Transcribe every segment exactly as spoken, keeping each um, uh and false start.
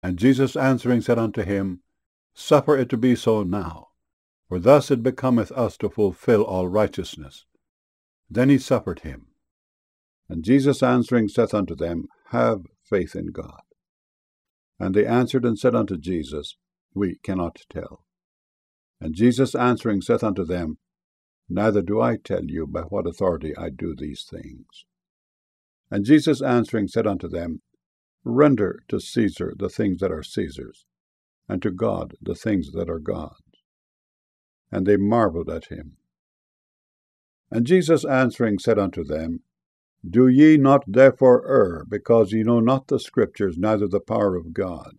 And Jesus answering said unto him, Suffer it to be so now, for thus it becometh us to fulfill all righteousness. Then he suffered him. And Jesus answering saith unto them, Have faith in God. And they answered and said unto Jesus, We cannot tell. And Jesus answering saith unto them, Neither do I tell you by what authority I do these things. And Jesus answering said unto them, Render to Caesar the things that are Caesar's, and to God the things that are God's. And they marveled at him. And Jesus answering said unto them, Do ye not therefore err, because ye know not the Scriptures, neither the power of God?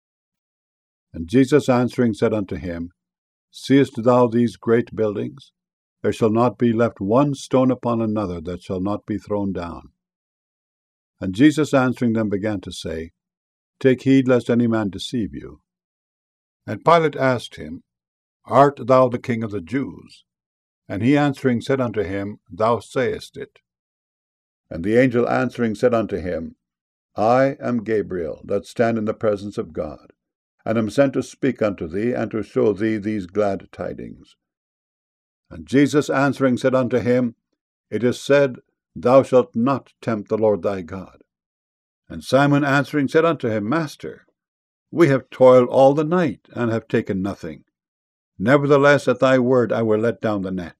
And Jesus answering said unto him, Seest thou these great buildings? There shall not be left one stone upon another that shall not be thrown down. And Jesus answering them began to say, Take heed lest any man deceive you. And Pilate asked him, Art thou the King of the Jews? And he answering said unto him, Thou sayest it. And the angel answering said unto him, I am Gabriel, that stand in the presence of God, and am sent to speak unto thee, and to show thee these glad tidings. And Jesus answering said unto him, It is said, Thou shalt not tempt the Lord thy God. And Simon answering said unto him, Master, we have toiled all the night, and have taken nothing. Nevertheless at thy word I will let down the net.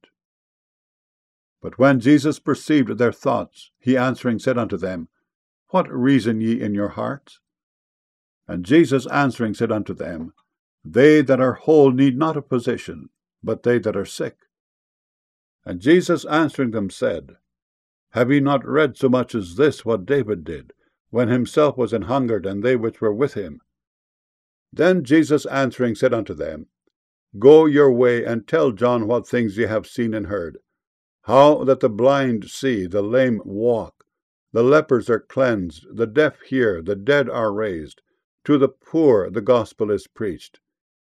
But when Jesus perceived their thoughts, he answering said unto them, What reason ye in your hearts? And Jesus answering said unto them, They that are whole need not a physician, but they that are sick. And Jesus answering them said, Have ye not read so much as this, what David did, when himself was an hungered, and they which were with him? Then Jesus answering said unto them, Go your way, and tell John what things ye have seen and heard, how that the blind see, the lame walk, the lepers are cleansed, the deaf hear, the dead are raised, to the poor the gospel is preached.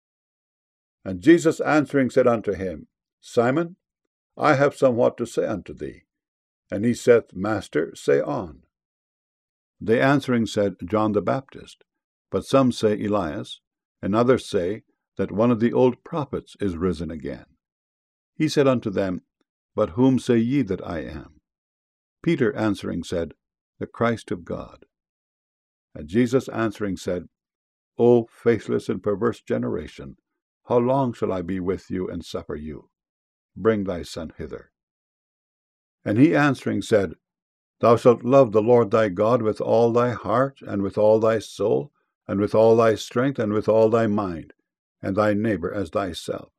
And Jesus answering said unto him, Simon, I have somewhat to say unto thee. And he saith, Master, say on. They answering said, John the Baptist, but some say Elias, and others say that one of the old prophets is risen again. He said unto them, But whom say ye that I am? Peter answering said, The Christ of God. And Jesus answering said, O faithless and perverse generation, how long shall I be with you and suffer you? Bring thy son hither. And he answering said, Thou shalt love the Lord thy God with all thy heart, and with all thy soul, and with all thy strength, and with all thy mind, and thy neighbor as thyself.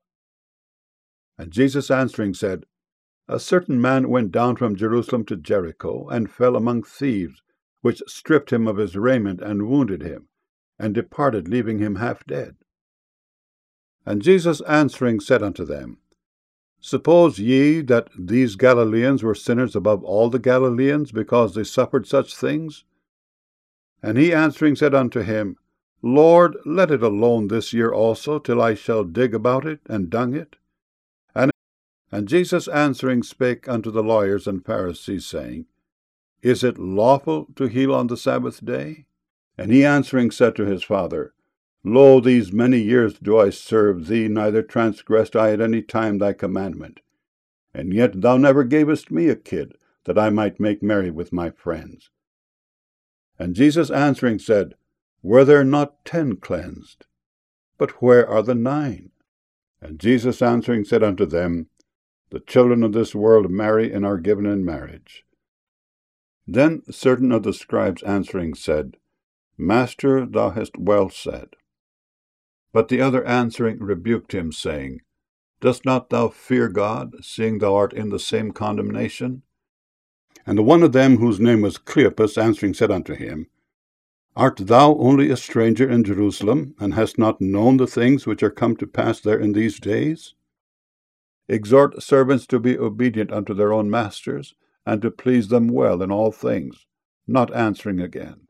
And Jesus answering said, A certain man went down from Jerusalem to Jericho, and fell among thieves, which stripped him of his raiment, and wounded him, and departed, leaving him half dead. And Jesus answering said unto them, Suppose ye that these Galileans were sinners above all the Galileans, because they suffered such things? And he answering said unto him, Lord, let it alone this year also, till I shall dig about it, and dung it. And, and Jesus answering spake unto the lawyers and Pharisees, saying, Is it lawful to heal on the Sabbath day? And he answering said to his father, Lo, these many years do I serve thee, neither transgressed I at any time thy commandment. And yet thou never gavest me a kid, that I might make merry with my friends. And Jesus answering said, Were there not ten cleansed? But where are the nine? And Jesus answering said unto them, The children of this world marry and are given in marriage. Then certain of the scribes answering said, Master, thou hast well said. But the other answering rebuked him, saying, Dost not thou fear God, seeing thou art in the same condemnation? And the one of them, whose name was Cleopas, answering said unto him, Art thou only a stranger in Jerusalem, and hast not known the things which are come to pass there in these days? Exhort servants to be obedient unto their own masters, and to please them well in all things, not answering again.